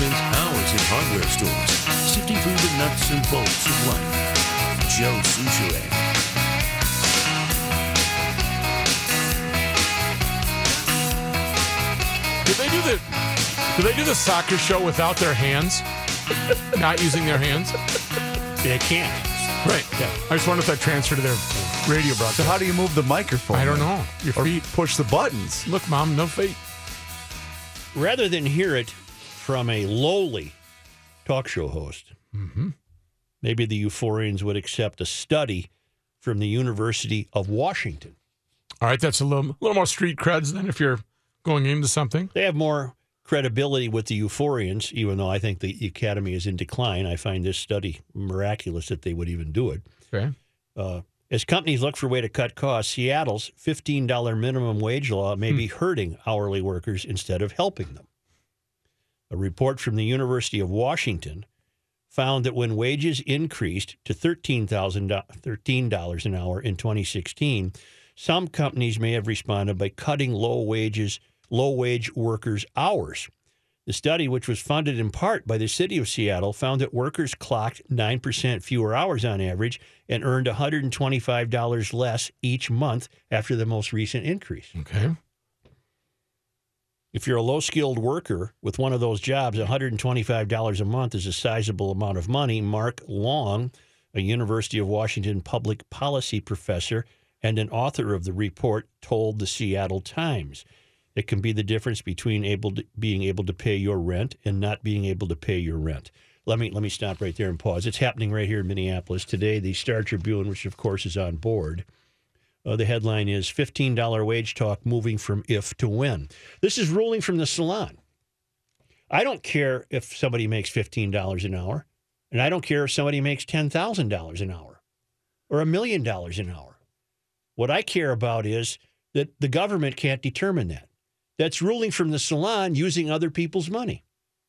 spends hours in hardware stores, sifting through the nuts and bolts of life. Joe Soucheray. Do they do the soccer show without their hands? Not using their hands? They can't. Right. Yeah. I just wonder if that transferred to their radio broadcast. So how do you move the microphone? I don't know. Your Or feet. push the buttons. Look, Mom, no feet. Rather than hear it from a lowly talk show host, maybe the Euphorians would accept a study from the University of Washington. All right, that's a little more street creds than if you're going into something. They have more credibility with the Euphorians, even though I think the Academy is in decline. I find this study miraculous that they would even do it. Okay. As companies look for a way to cut costs, Seattle's $15 minimum wage law may be hurting hourly workers instead of helping them. A report from the University of Washington found that when wages increased to $13 an hour in 2016, some companies may have responded by cutting low-wage workers' hours. The study, which was funded in part by the city of Seattle, found that workers clocked 9% fewer hours on average and earned $125 less each month after the most recent increase. Okay. If you're a low-skilled worker with one of those jobs, $125 a month is a sizable amount of money. Mark Long, a University of Washington public policy professor and an author of the report, told the Seattle Times. It can be the difference between being able to pay your rent and not being able to pay your rent. Let me stop right there and pause. It's happening right here in Minneapolis today. The Star Tribune, which of course is on board, the headline is $15 wage talk moving from if to when. This is ruling from the salon. I don't care if somebody makes $15 an hour, and I don't care if somebody makes $10,000 an hour or $1 million an hour. What I care about is that the government can't determine that. That's ruling from the salon using other people's money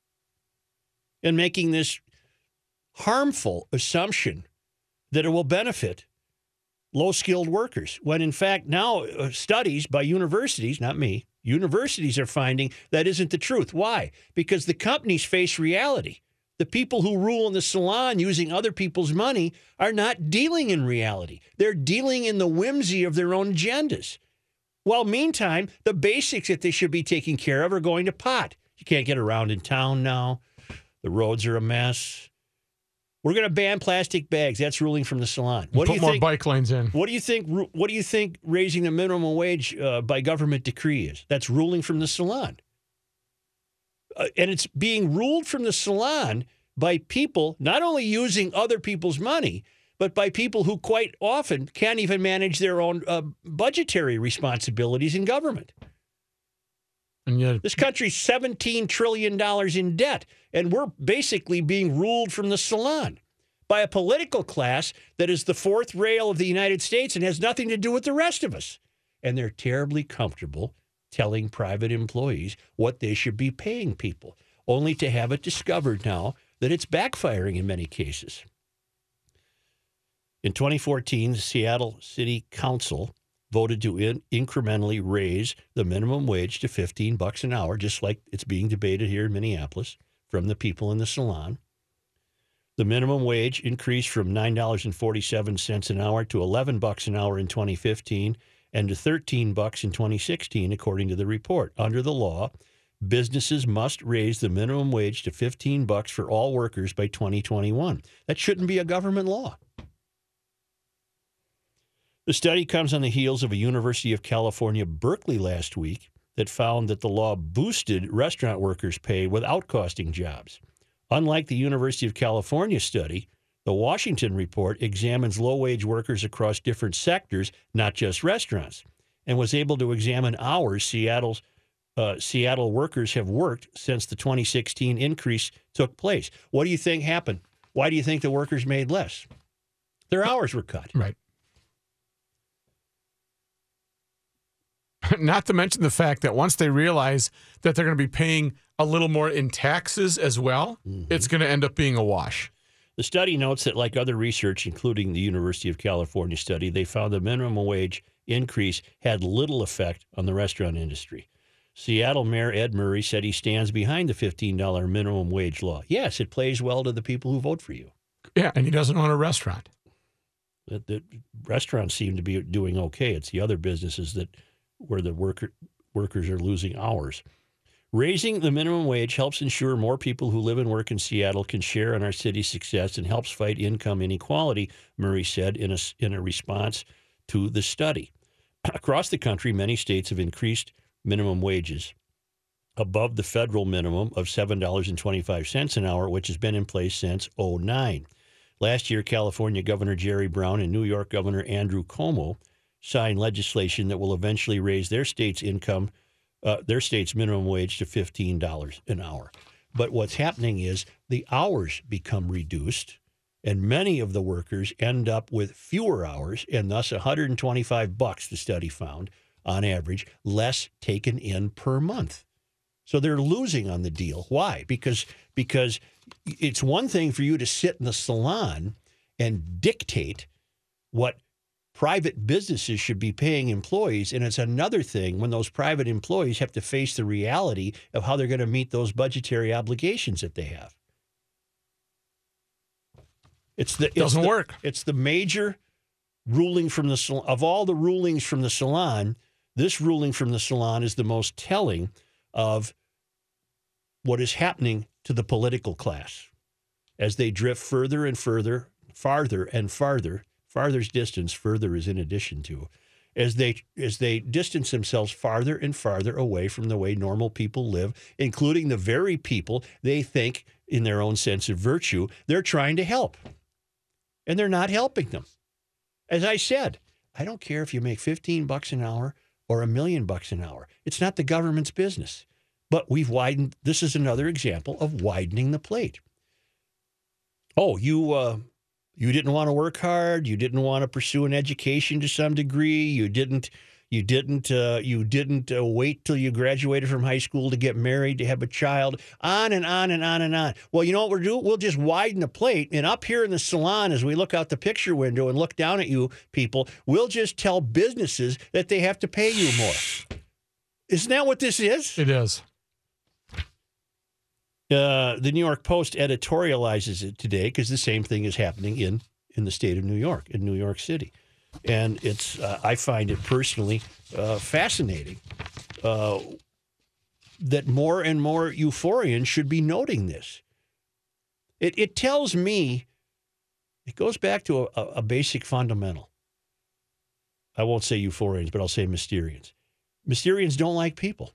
and making this harmful assumption that it will benefit low-skilled workers, when in fact now studies by universities, not me, universities are finding that isn't the truth. Why? Because the companies face reality. The people who rule in the salon using other people's money are not dealing in reality. They're dealing in the whimsy of their own agendas. Well, meantime, the basics that they should be taking care of are going to pot. You can't get around in town now. The roads are a mess. We're going to ban plastic bags. That's ruling from the salon. What do you Put more think? bike lanes in. What do you think? What do you think raising the minimum wage by government decree is? That's ruling from the salon, and it's being ruled from the salon by people not only using other people's money, but by people who quite often can't even manage their own budgetary responsibilities in government. And yet, This country's $17 trillion in debt, and we're basically being ruled from the salon by a political class that is the fourth rail of the United States and has nothing to do with the rest of us. And they're terribly comfortable telling private employees what they should be paying people, only to have it discovered now that it's backfiring in many cases. In 2014, the Seattle City Council voted to incrementally raise the minimum wage to $15 an hour, just like it's being debated here in Minneapolis from the people in the salon. The minimum wage increased from $9.47 an hour to $11 an hour in 2015 and to $13 in 2016, according to the report. Under the law, businesses must raise the minimum wage to $15 for all workers by 2021. That shouldn't be a government law. The study comes on the heels of a University of California, Berkeley last week that found that the law boosted restaurant workers' pay without costing jobs. Unlike the University of California study, the Washington report examines low-wage workers across different sectors, not just restaurants, and was able to examine hours Seattle workers have worked since the 2016 increase took place. What do you think happened? Why do you think the workers made less? Their hours were cut. right. Not to mention the fact that once they realize that they're going to be paying a little more in taxes as well, it's going to end up being a wash. The study notes that, like other research, including the University of California study, they found the minimum wage increase had little effect on the restaurant industry. Seattle Mayor Ed Murray said he stands behind the $15 minimum wage law. Yes, it plays well to the people who vote for you. Yeah, and he doesn't own a restaurant. The restaurants seem to be doing okay. It's the other businesses where the workers are losing hours. Raising the minimum wage helps ensure more people who live and work in Seattle can share in our city's success and helps fight income inequality, Murray said in a response to the study. Across the country, many states have increased minimum wages above the federal minimum of $7.25 an hour, which has been in place since 2009. Last year, California Governor Jerry Brown and New York Governor Andrew Cuomo signed legislation that will eventually raise their state's minimum wage to $15 an hour. But what's happening is the hours become reduced, and many of the workers end up with fewer hours, and thus $125, the study found, on average, less taken in per month. So they're losing on the deal. Why? Because it's one thing for you to sit in the salon and dictate what private businesses should be paying employees, and it's another thing when those private employees have to face the reality of how they're going to meet those budgetary obligations that they have. Doesn't work. It's the major ruling from the salon. Of all the rulings from the salon, this ruling from the salon is the most telling of what is happening to the political class as they drift further and farther and farther. Farther's distance, further is in addition to, as they distance themselves farther and farther away from the way normal people live, including the very people they think, in their own sense of virtue, they're trying to help. And they're not helping them. As I said, I don't care if you make $15 an hour or $1 million an hour. It's not the government's business. But we've widened. This is another example of widening the plate. Oh, you didn't want to work hard. You didn't want to pursue an education to some degree. You didn't wait till you graduated from high school to get married, to have a child, on and on and on and on. Well, you know what we'll do? We'll just widen the plate. And up here in the salon, as we look out the picture window and look down at you people, we'll just tell businesses that they have to pay you more. Isn't that what this is? It is. The New York Post editorializes it today because the same thing is happening in the state of New York, in New York City. And it's I find it personally fascinating that more and more euphorians should be noting this. It tells me, it goes back to a basic fundamental. I won't say euphorians, but I'll say Mysterians. Mysterians don't like people.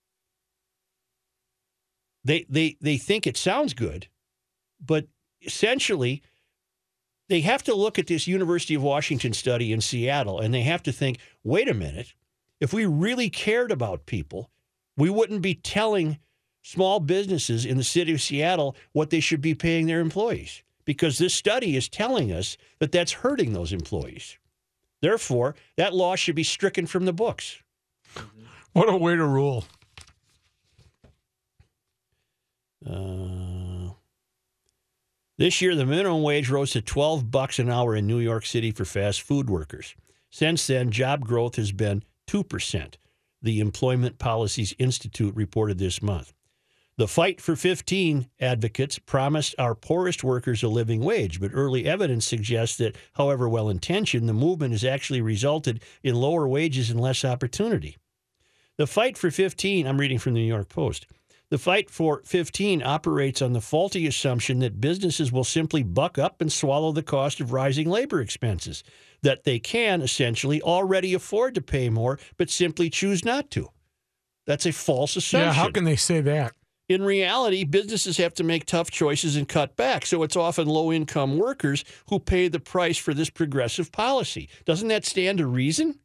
They think it sounds good, but essentially they have to look at this University of Washington study in Seattle, and they have to think, wait a minute, if we really cared about people, we wouldn't be telling small businesses in the city of Seattle what they should be paying their employees, because this study is telling us that that's hurting those employees. Therefore, that law should be stricken from the books. What a way to rule. This year, the minimum wage rose to $12 an hour in New York City for fast food workers. Since then, job growth has been 2%, the Employment Policies Institute reported this month. The Fight for 15 advocates promised our poorest workers a living wage, but early evidence suggests that, however well-intentioned, the movement has actually resulted in lower wages and less opportunity. The Fight for 15, I'm reading from the New York Post, the Fight for 15 operates on the faulty assumption that businesses will simply buck up and swallow the cost of rising labor expenses, that they can essentially already afford to pay more, but simply choose not to. That's a false assumption. Yeah, how can they say that? In reality, businesses have to make tough choices and cut back, so it's often low-income workers who pay the price for this progressive policy. Doesn't that stand to reason?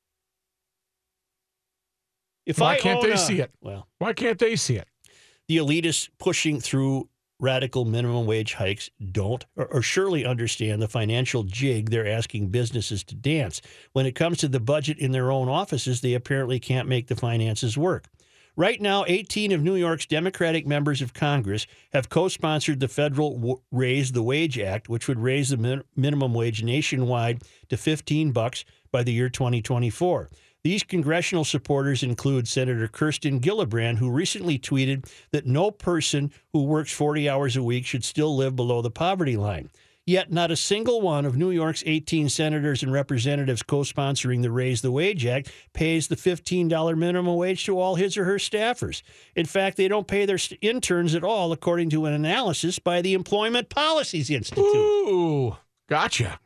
Why can't they see it? Well, why can't they see it? The elitists pushing through radical minimum wage hikes don't or surely understand the financial jig they're asking businesses to dance. When it comes to the budget in their own offices, they apparently can't make the finances work. Right now, 18 of New York's Democratic members of Congress have co-sponsored the federal Raise the Wage Act, which would raise the minimum wage nationwide to $15 by the year 2024. These congressional supporters include Senator Kirsten Gillibrand, who recently tweeted that no person who works 40 hours a week should still live below the poverty line. Yet not a single one of New York's 18 senators and representatives co-sponsoring the Raise the Wage Act pays the $15 minimum wage to all his or her staffers. In fact, they don't pay their interns at all, according to an analysis by the Employment Policies Institute. Ooh, gotcha.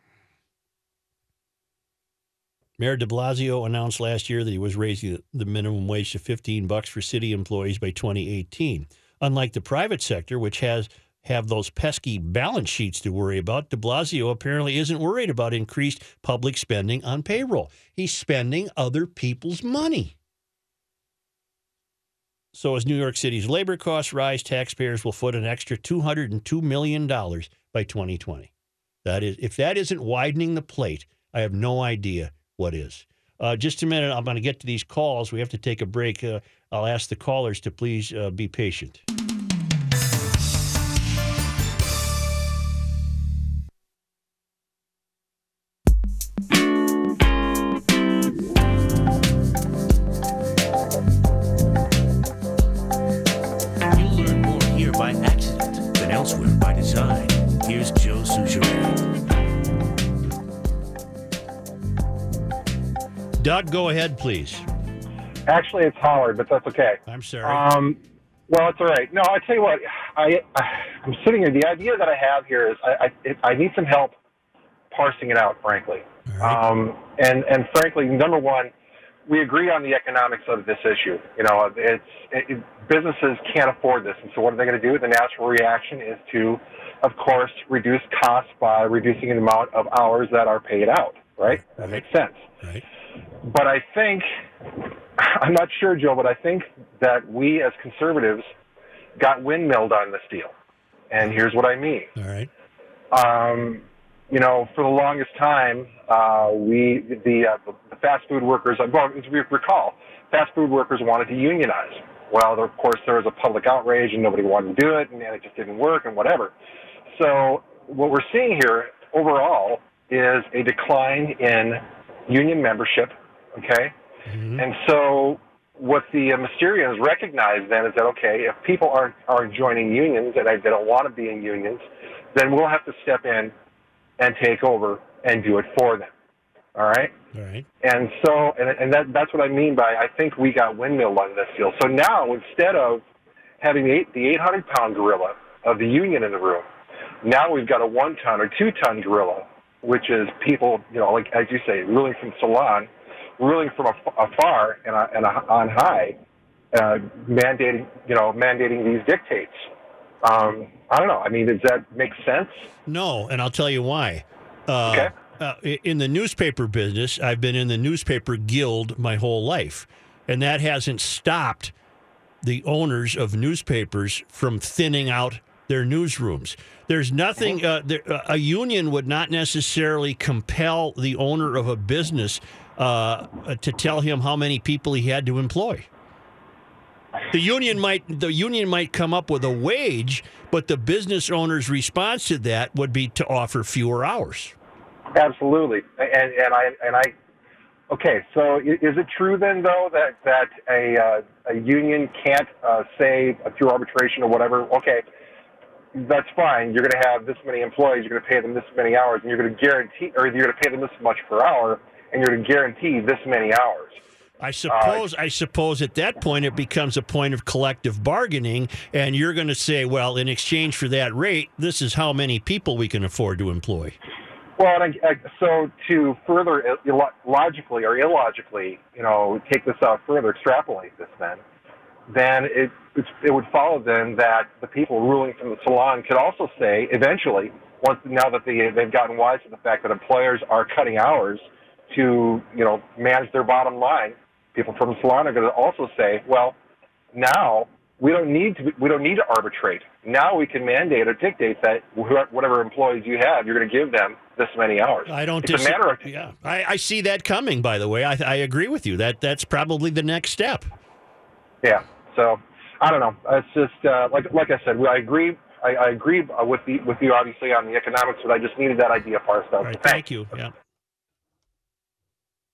Mayor de Blasio announced last year that he was raising the minimum wage to $15 for city employees by 2018. Unlike the private sector, which have those pesky balance sheets to worry about, de Blasio apparently isn't worried about increased public spending on payroll. He's spending other people's money. So as New York City's labor costs rise, taxpayers will foot an extra $202 million by 2020. That is, if that isn't widening the plate, I have no idea what is. Just a minute, I'm going to get to these calls. We have to take a break. I'll ask the callers to please be patient. You'll learn more here by accident than elsewhere by design. Here's Joe Soucheray. Doug, go ahead, please. Actually, it's Howard, but that's okay. I'm sorry. Well, it's all right. No, I tell you what, I'm sitting here. The idea that I have here is I need some help parsing it out, frankly. Right. And frankly, number one, we agree on the economics of this issue. You know, businesses can't afford this, and so what are they going to do? The natural reaction is to, of course, reduce costs by reducing the amount of hours that are paid out. Right? That makes sense. Right. But I think, I'm not sure, Joe, but I think that we as conservatives got windmilled on this deal. And here's what I mean. All right. You know, for the longest time, the fast food workers, well, as we recall, fast food workers wanted to unionize. Well, of course, there was a public outrage and nobody wanted to do it, and it just didn't work and whatever. So what we're seeing here overall is a decline in union membership, okay? Mm-hmm. And so what the Mysterians recognize then is that, okay, if people aren't joining unions and they don't want to be in unions, then we'll have to step in and take over and do it for them, all right? All right. And so, and that's what I mean by I think we got windmilled on this deal. So now instead of having the 800-pound gorilla of the union in the room, now we've got a 1-ton or 2-ton gorilla, which is people, you know, like as you say, ruling from Salon, ruling from afar and on high, mandating these dictates. I don't know. I mean, does that make sense? No, and I'll tell you why. Okay. In the newspaper business, I've been in the newspaper guild my whole life, and that hasn't stopped the owners of newspapers from thinning out their newsrooms. There's nothing, a union would not necessarily compel the owner of a business to tell him how many people he had to employ. The union might come up with a wage, but the business owner's response to that would be to offer fewer hours. Absolutely. And I okay, so is it true then, though, that a union can't say through arbitration or whatever, okay, that's fine. You're going to have this many employees. You're going to pay them this many hours, and you're going to guarantee, or you're going to pay them this much per hour, and you're going to guarantee this many hours. I suppose at that point it becomes a point of collective bargaining, and you're going to say, well, in exchange for that rate, this is how many people we can afford to employ. Well, so to further logically or illogically, you know, take this out further, extrapolate this, then it would follow then that the people ruling from the Salon could also say eventually, now that they've gotten wise to the fact that employers are cutting hours to, you know, manage their bottom line, people from the Salon are going to also say, well, now we don't need to arbitrate. Now we can mandate or dictate that whatever employees you have, you're going to give them this many hours. I see that coming, by the way. I agree with you. That's probably the next step. Yeah. So I don't know. It's just like I said. I agree. I agree with you obviously on the economics, but I just needed that idea parsed out. All right, thank you. Yeah.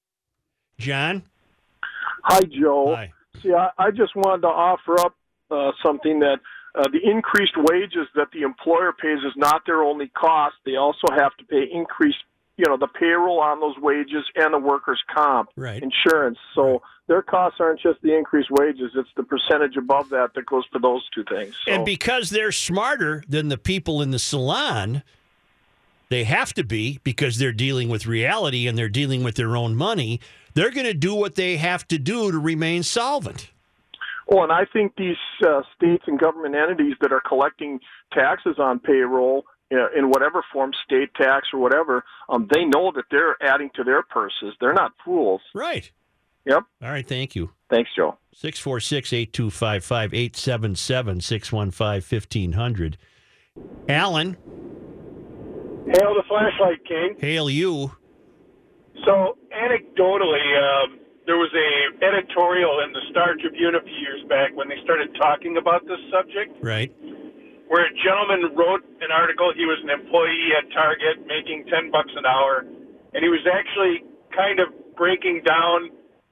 John? Hi, Joe. Hi. See, I just wanted to offer up something that the increased wages that the employer pays is not their only cost. They also have to pay increased, the payroll on those wages and the workers' comp insurance. So their costs aren't just the increased wages. It's the percentage above that goes for those two things. So. And because they're smarter than the people in the salon, they have to be, because they're dealing with reality and they're dealing with their own money, they're going to do what they have to do to remain solvent. Well, and I think these states and government entities that are collecting taxes on payroll, in whatever form, state tax or whatever, they know that they're adding to their purses. They're not fools. Right. Yep. All right, thank you. Thanks, Joe. 646-8255, 877-615-1500. Alan. Hail the Flashlight King. Hail you. So, anecdotally, there was a editorial in the Star Tribune a few years back when they started talking about this subject. Right. Where a gentleman wrote an article. He was an employee at Target making $10 an hour, and he was actually kind of breaking down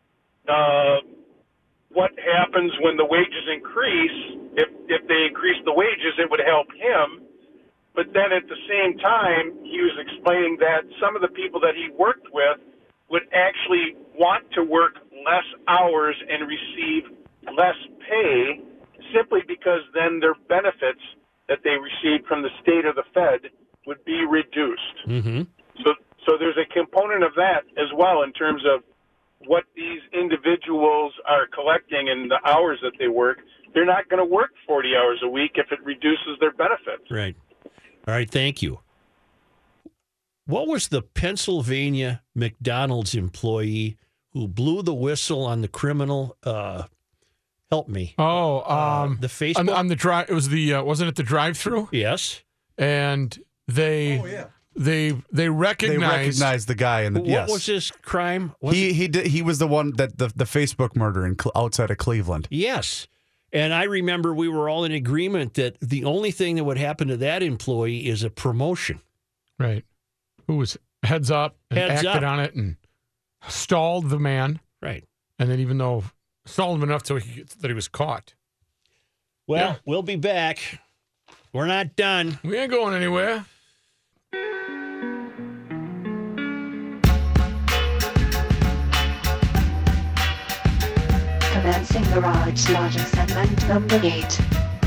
what happens when the wages increase. If they increase the wages, it would help him. But then at the same time, he was explaining that some of the people that he worked with would actually want to work less hours and receive less pay simply because then their benefits that they received from the state or the Fed would be reduced. Mm-hmm. So there's a component of that as well in terms of what these individuals are collecting and the hours that they work. They're not going to work 40 hours a week if it reduces their benefits. Right. All right, thank you. What was the Pennsylvania McDonald's employee who blew the whistle on the criminal? Help me. Oh, the Facebook on the drive. It was wasn't it the drive-through? Yes. And they recognized the guy in the. What was his crime? He was the one that the Facebook murder outside of Cleveland. Yes. And I remember we were all in agreement that the only thing that would happen to that employee is a promotion. Right. Who was heads up and acted on it and stalled the man. Right. And then even though stalled him enough so that he was caught. Well, we'll be back. We're not done. We ain't going anywhere. Commencing Garage Logic segment number 8.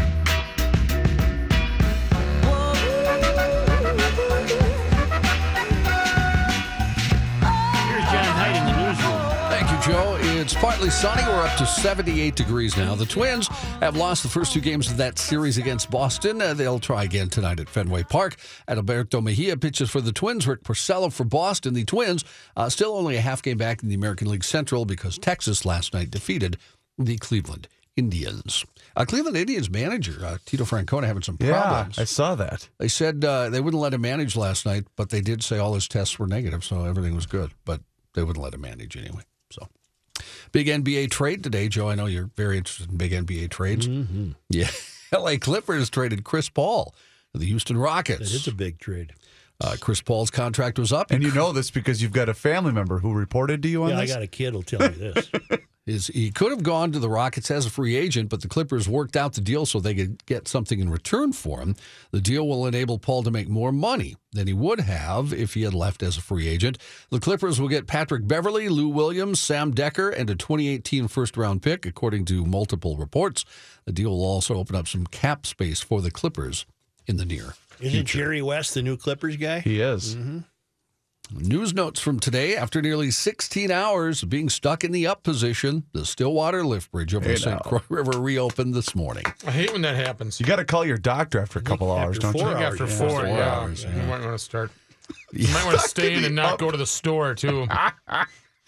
Joe, it's partly sunny. We're up to 78 degrees now. The Twins have lost the first two games of that series against Boston. They'll try again tonight at Fenway Park. Adalberto Mejia pitches for the Twins. Rick Porcello for Boston. The Twins still only a half game back in the American League Central because Texas last night defeated the Cleveland Indians. Cleveland Indians manager, Tito Francona, having some problems. Yeah, I saw that. They said they wouldn't let him manage last night, but they did say all his tests were negative, so everything was good. But they wouldn't let him manage anyway. So, big NBA trade today, Joe. I know you're very interested in big NBA trades. Mm-hmm. Yeah. L.A. Clippers traded Chris Paul to the Houston Rockets. That is a big trade. Chris Paul's contract was up. And you know this because you've got a family member who reported to you on this? Yeah, I got a kid who'll tell me this. He could have gone to the Rockets as a free agent, but the Clippers worked out the deal so they could get something in return for him. The deal will enable Paul to make more money than he would have if he had left as a free agent. The Clippers will get Patrick Beverley, Lou Williams, Sam Decker, and a 2018 first-round pick, according to multiple reports. The deal will also open up some cap space for the Clippers in the near Isn't future. Jerry West the new Clippers guy? He is. Mm-hmm. News notes from today. After nearly 16 hours of being stuck in the up position, the Stillwater Lift Bridge over the St. Croix River reopened this morning. I hate when that happens. You got to call your doctor after a couple hours, don't you? After 4 hours. You might want to start. You might want to stay in and not go to the store, too. I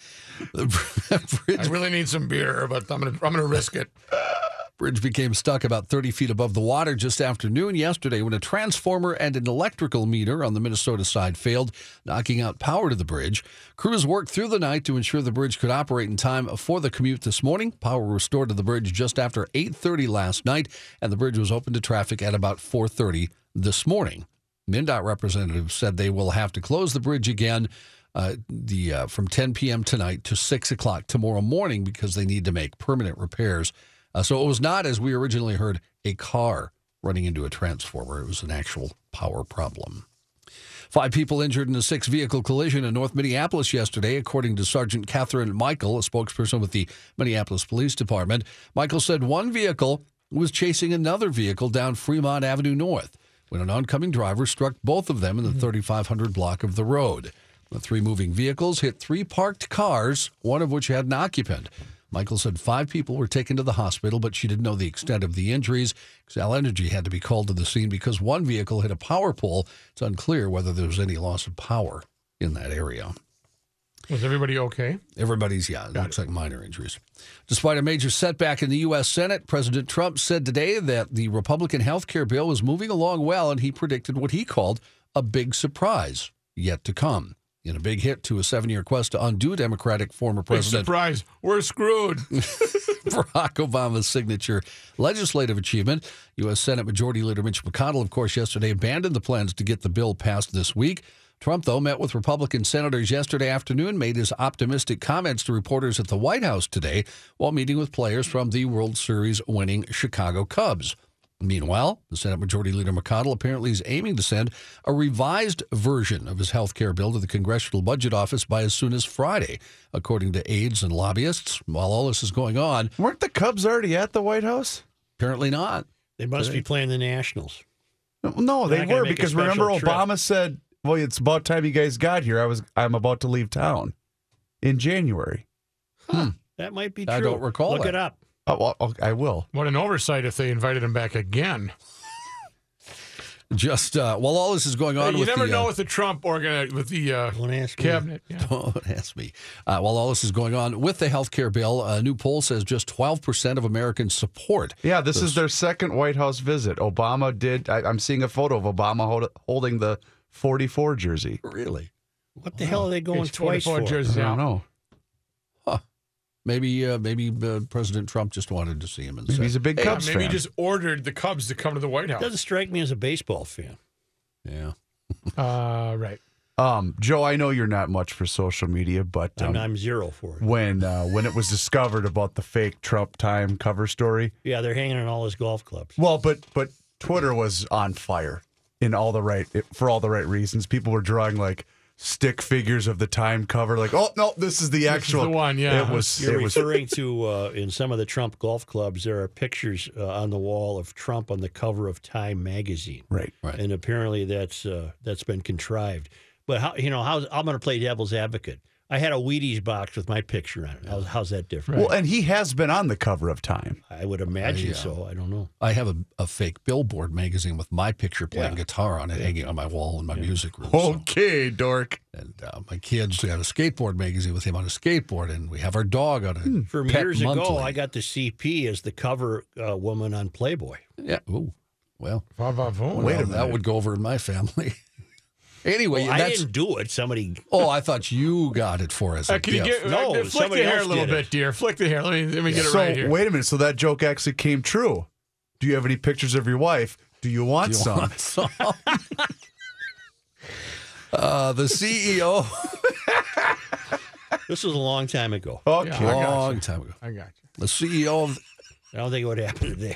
really need some beer, but I'm gonna risk it. Bridge became stuck about 30 feet above the water just after noon yesterday when a transformer and an electrical meter on the Minnesota side failed, knocking out power to the bridge. Crews worked through the night to ensure the bridge could operate in time for the commute this morning. Power restored to the bridge just after 8:30 last night, and the bridge was open to traffic at about 4:30 this morning. MnDOT representatives said they will have to close the bridge again from 10 p.m. tonight to 6 o'clock tomorrow morning because they need to make permanent repairs. So it was not, as we originally heard, a car running into a transformer. It was an actual power problem. 5 people injured in a 6-vehicle collision in North Minneapolis yesterday, according to Sergeant Catherine Michael, a spokesperson with the Minneapolis Police Department. Michael said one vehicle was chasing another vehicle down Fremont Avenue North when an oncoming driver struck both of them in the 3500 block of the road. The 3 moving vehicles hit 3 parked cars, one of which had an occupant. Michael said 5 people were taken to the hospital, but she didn't know the extent of the injuries. Xcel Energy had to be called to the scene because one vehicle hit a power pole. It's unclear whether there was any loss of power in that area. Was everybody okay? Everybody's, it looks like minor injuries. Despite a major setback in the U.S. Senate, President Trump said today that the Republican health care bill was moving along well, and he predicted what he called a big surprise yet to come. In a big hit to a 7-year quest to undo Democratic former President. Big surprise. We're screwed. Barack Obama's signature legislative achievement. U.S. Senate Majority Leader Mitch McConnell, of course, yesterday abandoned the plans to get the bill passed this week. Trump, though, met with Republican senators yesterday afternoon, made his optimistic comments to reporters at the White House today while meeting with players from the World Series winning Chicago Cubs. Meanwhile, the Senate Majority Leader McConnell apparently is aiming to send a revised version of his health care bill to the Congressional Budget Office by as soon as Friday, according to aides and lobbyists. While all this is going on... Weren't the Cubs already at the White House? Apparently not. They must be playing the Nationals. No, they were, because remember trip. Obama said, well, it's about time you guys got here. I'm about to leave town in January. That might be true. I don't recall Look that. it up. Oh, well, I will. What an oversight if they invited him back again. Just while all this is going on, You with never the, know with the Trump with the Don't ask me. cabinet. Yeah. Don't ask me. While all this is going on with the health care bill, a new poll says just 12% of Americans support. Yeah, this is their second White House visit. Obama did. I'm seeing a photo of Obama holding the 44 jersey. Really? What the hell are they going It's twice 44 for? jerseys I out. don't know. Maybe President Trump just wanted to see him and Maybe say, he's a big hey, Cubs Maybe fan. he just ordered the Cubs to come to the White House. Doesn't strike me as a baseball fan. Yeah. Right. Joe, I know you're not much for social media, but I'm zero for it. when it was discovered about the fake Trump Time cover story, Yeah, they're hanging on all his golf clubs. well, but Twitter was on fire for all the right reasons. People were drawing like stick figures of the Time cover, like, oh no, this is the actual the one. Yeah, It was. You're It was. referring to in some of the Trump golf clubs, there are pictures on the wall of Trump on the cover of Time magazine, Right. and apparently that's been contrived. But I'm going to play devil's advocate. I had a Wheaties box with my picture on it. How's that different? Well, and he has been on the cover of Time. I would imagine so. I don't know. I have a fake Billboard magazine with my picture playing guitar on it, hanging on my wall in my music room. Okay, dork. And my kids got a skateboard magazine with him on a skateboard, and we have our dog on a From pet years monthly. ago, I got the CP as the cover woman on Playboy. Yeah. Ooh. Well, Wait well, that would go over in my family. Anyway, Well, I that's. didn't do it. Somebody. Oh, I thought you got it for us. Can you get flick the somebody hair a else little did it. bit, dear? Flick the hair. Let me get it So right here. wait a minute. So that joke actually came true. Do you have any pictures of your wife? Do you want some? The CEO. This was a long time ago. Okay. Yeah, I got Long you. time ago. I got you. The CEO of I don't think it would happen today.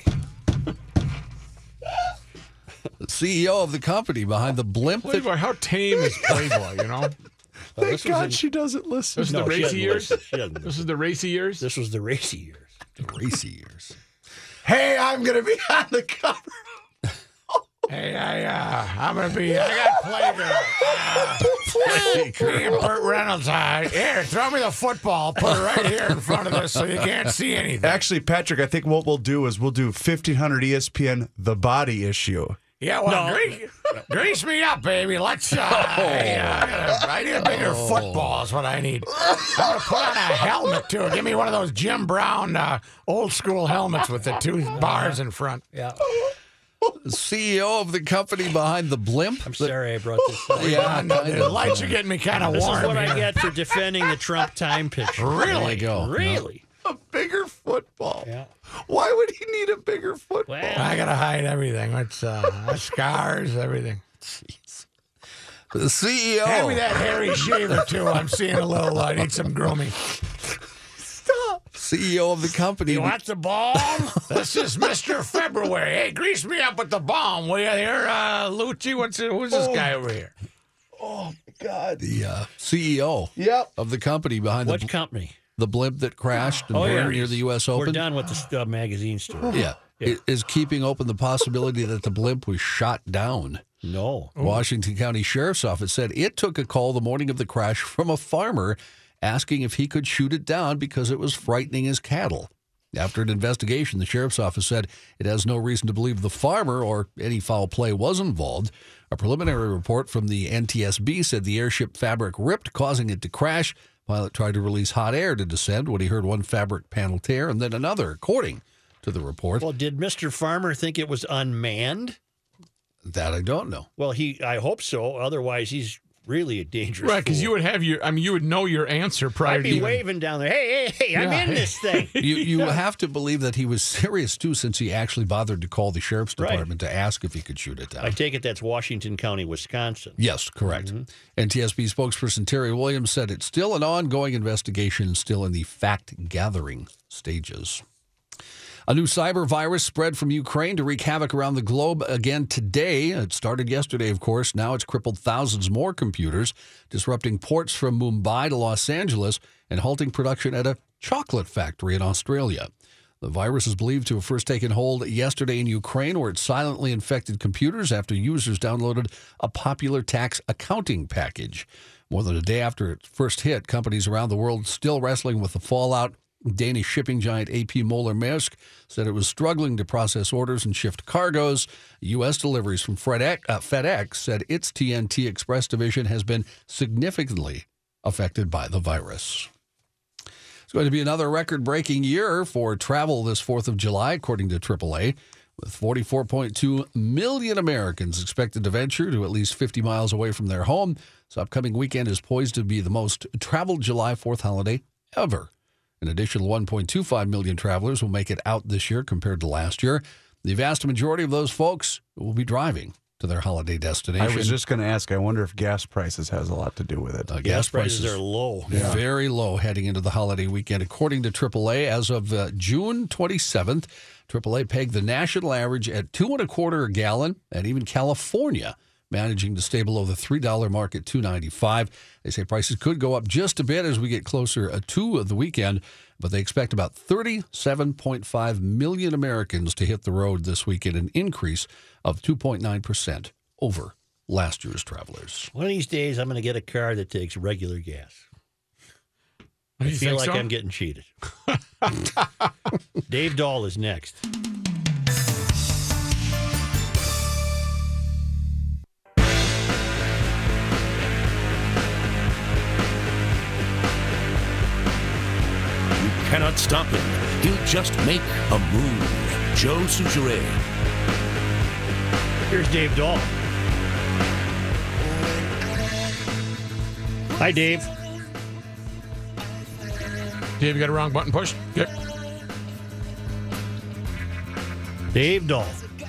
the company behind the blimp that Playboy, how tame is Playboy? Thank God she doesn't listen. This is No, the she racy doesn't years. listen. She doesn't This listen. is the racy years. This was the racy years. racy years. Hey, I'm going to be on the cover. Hey, I'm gonna be. I got Playgirl. Me and Burt Reynolds. Here, throw me the football. Put it right here in front of this so you can't see anything. Actually, Patrick, I think what we'll do is we'll do 1500 ESPN The Body Issue. Yeah, well, grease me up, baby. Let's. I need a bigger football. Is what I need. I'm gonna put on a helmet too. Give me one of those Jim Brown old school helmets with the 2 bars in front. Yeah. The CEO of the company behind the blimp. I'm sorry I brought this up. Yeah, The lights are getting me kind of This warm. is what I here. get for defending the Trump Time picture. There you Really? go. Really? A bigger football. Yeah. Why would he need a bigger football? Well, I gotta hide everything. It's scars, everything. The CEO. Hand me that hairy shaver, too. I'm seeing a little, I need some grooming. CEO of the company. You want the balm? This is Mr. February. Hey, grease me up with the balm, will you here, Lucci? Who's this guy over here? Oh, my God. The CEO of the company behind What company? the blimp that crashed and burned near the U.S. Open. We're done with the magazine story. Yeah. It is keeping open the possibility that the blimp was shot down. No. Washington County Sheriff's Office said it took a call the morning of the crash from a farmer asking if he could shoot it down because it was frightening his cattle. After an investigation, the Sheriff's Office said it has no reason to believe the farmer or any foul play was involved. A preliminary report from the NTSB said the airship fabric ripped, causing it to crash. Pilot tried to release hot air to descend when he heard one fabric panel tear and then another, according to the report. Well, did Mr. Farmer think it was unmanned? That I don't know. Well, I hope so. Otherwise, he's really a dangerous Right, because fool. you would have you would know your answer prior I'd to be even... waving down there. Hey, I'm in this thing. You have to believe that he was serious, too, since he actually bothered to call the Sheriff's Department to ask if he could shoot it down. I take it that's Washington County, Wisconsin. Yes, correct. NTSB spokesperson Terry Williams said it's still an ongoing investigation and still in the fact-gathering stages. A new cyber virus spread from Ukraine to wreak havoc around the globe again today. It started yesterday, of course. Now it's crippled thousands more computers, disrupting ports from Mumbai to Los Angeles and halting production at a chocolate factory in Australia. The virus is believed to have first taken hold yesterday in Ukraine, where it silently infected computers after users downloaded a popular tax accounting package. More than a day after it first hit, companies around the world still wrestling with the fallout. Danish shipping giant AP Moller Maersk said it was struggling to process orders and shift cargoes. U.S. deliveries from FedEx said its TNT Express division has been significantly affected by the virus. It's going to be another record-breaking year for travel this 4th of July, according to AAA, with 44.2 million Americans expected to venture to at least 50 miles away from their home. This upcoming weekend is poised to be the most traveled July 4th holiday ever. An additional 1.25 million travelers will make it out this year compared to last year. The vast majority of those folks will be driving to their holiday destination. I was just going to ask, I wonder if gas prices has a lot to do with it. Gas prices are low. Very low heading into the holiday weekend. According to AAA, as of June 27th, AAA pegged the national average at $2.25 a gallon, and even California managing to stay below the $3 mark at $2.95. They say prices could go up just a bit as we get closer to the weekend, but they expect about 37.5 million Americans to hit the road this weekend, an increase of 2.9% over last year's travelers. One of these days, I'm going to get a car that takes regular gas. I feel like I'm getting cheated. Dave Dahl is next. Cannot stop him. He'll just make a move. Joe Soucheray. Here's Dave Dahl. Hi, Dave. Dave, you got a wrong button pushed? Yep. Dave Dahl.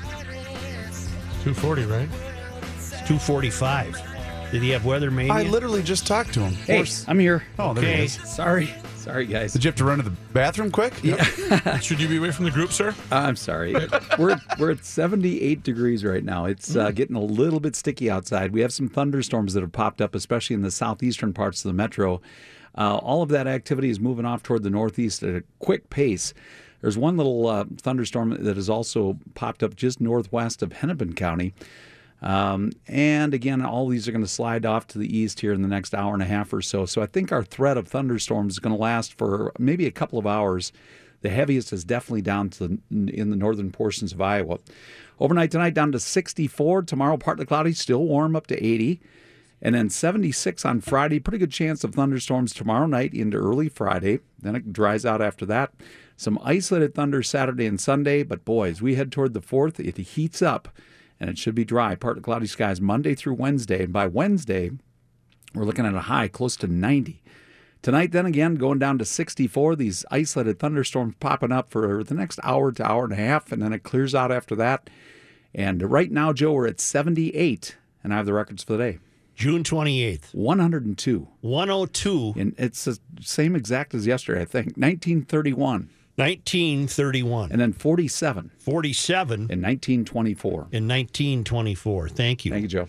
240, right? It's 245. Did he have weather mania? I literally just talked to him. Hey, I'm here. Oh, there he is. Sorry, guys. Did you have to run to the bathroom quick? Yeah. Should you be away from the group, sir? I'm sorry. We're at 78 degrees right now. It's getting a little bit sticky outside. We have some thunderstorms that have popped up, especially in the southeastern parts of the metro. All of that activity is moving off toward the northeast at a quick pace. There's one little thunderstorm that has also popped up just northwest of Hennepin County. And again, all these are going to slide off to the east here in the next hour and a half or so. So I think our threat of thunderstorms is going to last for maybe a couple of hours. The heaviest is definitely down to in the northern portions of Iowa. Overnight tonight down to 64. Tomorrow partly cloudy, still warm up to 80. And then 76 on Friday. Pretty good chance of thunderstorms tomorrow night into early Friday. Then it dries out after that. Some isolated thunder Saturday and Sunday. But boy, as we head toward the 4th, it heats up. And it should be dry, partly cloudy skies Monday through Wednesday. And by Wednesday, we're looking at a high close to 90. Tonight, then again, going down to 64. These isolated thunderstorms popping up for the next hour to hour and a half, and then it clears out after that. And right now, Joe, we're at 78, and I have the records for the day. June 28th. 102. 102. And it's the same exact as yesterday, I think. 1931. 1931. And then 47. 47. In 1924. In 1924. Thank you. Thank you, Joe.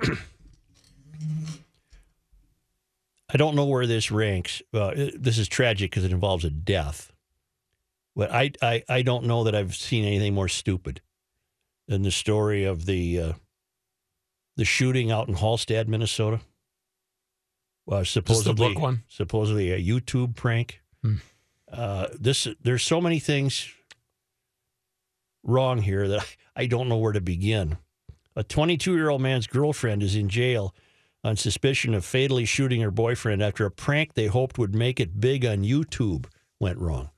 I don't know where this ranks. This is tragic because it involves a death. But I don't know that I've seen anything more stupid than the story of the shooting out in Hallstatt, Minnesota. Supposedly, Just the book one? Supposedly a YouTube prank. There's so many things wrong here that I don't know where to begin. A 22-year-old man's girlfriend is in jail on suspicion of fatally shooting her boyfriend after a prank they hoped would make it big on YouTube went wrong.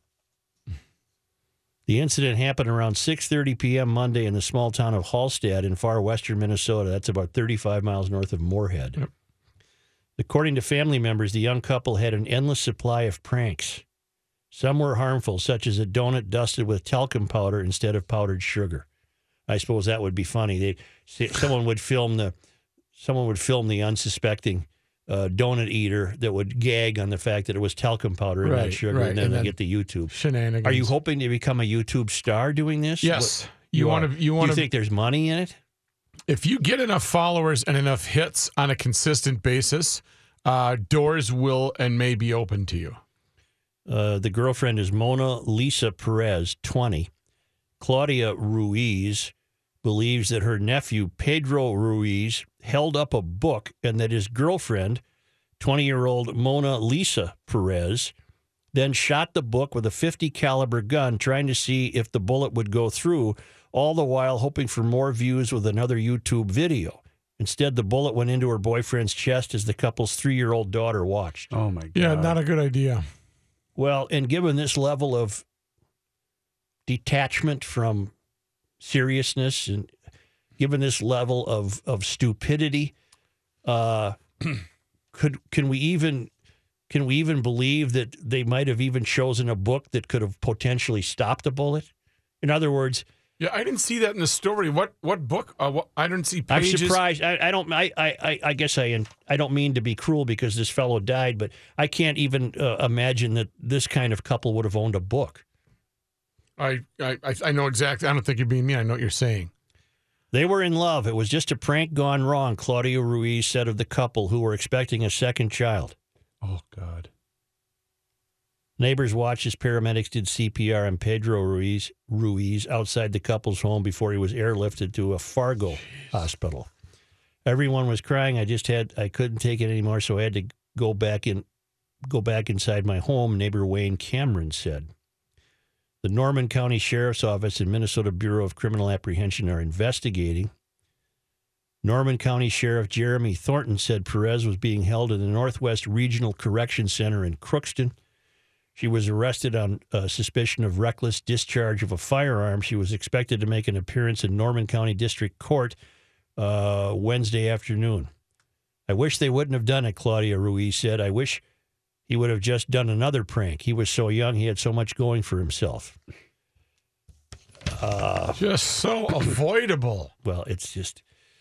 The incident happened around 6:30 p.m. Monday in the small town of Hallstatt in far western Minnesota. That's about 35 miles north of Moorhead. Yep. According to family members, the young couple had an endless supply of pranks. Some were harmful, such as a donut dusted with talcum powder instead of powdered sugar. I suppose that would be funny. Someone would film the unsuspecting donut eater that would gag on the fact that it was talcum powder and not sugar, and then they get the YouTube shenanigans. Are you hoping to become a YouTube star doing this? Yes. You think there's money in it? If you get enough followers and enough hits on a consistent basis, doors will and may be open to you. The girlfriend is Mona Lisa Perez, 20. Claudia Ruiz believes that her nephew, Pedro Ruiz, held up a book and that his girlfriend, 20-year-old Mona Lisa Perez, then shot the book with a .50 caliber gun, trying to see if the bullet would go through, all the while hoping for more views with another YouTube video. Instead, the bullet went into her boyfriend's chest as the couple's 3-year-old daughter watched. Oh, my God. Yeah, not a good idea. Well, and given this level of detachment from seriousness and given this level of stupidity, can we even believe that they might have even chosen a book that could have potentially stopped the bullet? In other words, yeah, I didn't see that in the story. What book? I didn't see pages. I'm surprised. I guess I don't mean to be cruel because this fellow died, but I can't even imagine that this kind of couple would have owned a book. I know exactly. I don't think you're being mean. I know what you're saying. They were in love. It was just a prank gone wrong, Claudia Ruiz said of the couple who were expecting a second child. Oh, God. Neighbors watched as paramedics did CPR on Pedro Ruiz outside the couple's home before he was airlifted to a Fargo hospital. Everyone was crying. I couldn't take it anymore, so I had to go back inside my home, neighbor Wayne Cameron said. The Norman County Sheriff's Office and Minnesota Bureau of Criminal Apprehension are investigating. Norman County Sheriff Jeremy Thornton said Perez was being held in the Northwest Regional Correction Center in Crookston. She was arrested on suspicion of reckless discharge of a firearm. She was expected to make an appearance in Norman County District Court Wednesday afternoon. I wish they wouldn't have done it, Claudia Ruiz said. I wish he would have just done another prank. He was so young. He had so much going for himself. Just so avoidable. Well, it's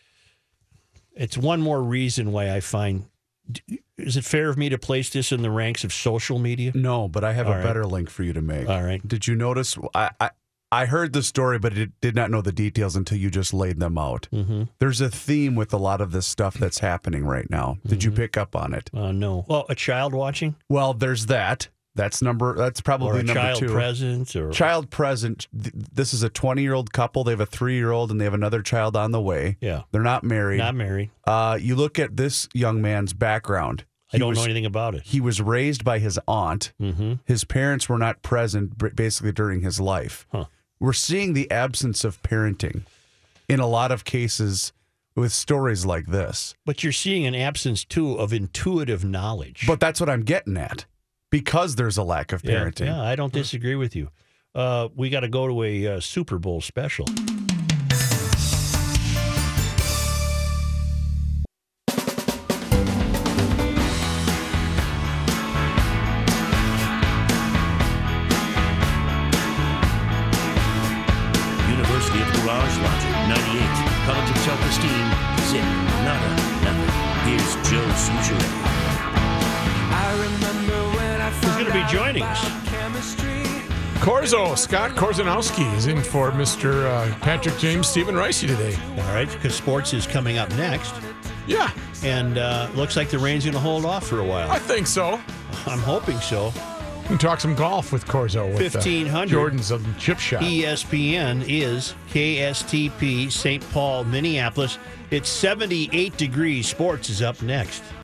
one more reason why I find... Is it fair of me to place this in the ranks of social media? No, but I have a better link for you to make. All right. Did you notice? I heard the story, but did not know the details until you just laid them out. Mm-hmm. There's a theme with a lot of this stuff that's happening right now. Did you pick up on it? No. Well, a child watching? Well, there's that. That's probably or a number child 2. Present or child present. This is a 20-year-old couple. They have a 3-year-old and they have another child on the way. Yeah. They're not married. Not married. You look at this young man's background. I don't know anything about it. He was raised by his aunt. Mm-hmm. His parents were not present basically during his life. Huh. We're seeing the absence of parenting in a lot of cases with stories like this. But you're seeing an absence, too, of intuitive knowledge. But that's what I'm getting at. Because there's a lack of parenting. Yeah, I don't disagree with you. We got to go to a Super Bowl special. University of Garage Logic, 98. College of Self-Esteem, zip, nada, nothing. Here's here's Joe Soucheray. Who's going to be joining us? Scott Korzanowski is in for Mr. Patrick James Stephen Ricey today. All right, because sports is coming up next. Yeah. And looks like the rain's going to hold off for a while. I think so. I'm hoping so. We can talk some golf with Corzo. With 1500. Jordan's on chip shot. ESPN is KSTP, St. Paul, Minneapolis. It's 78 degrees. Sports is up next.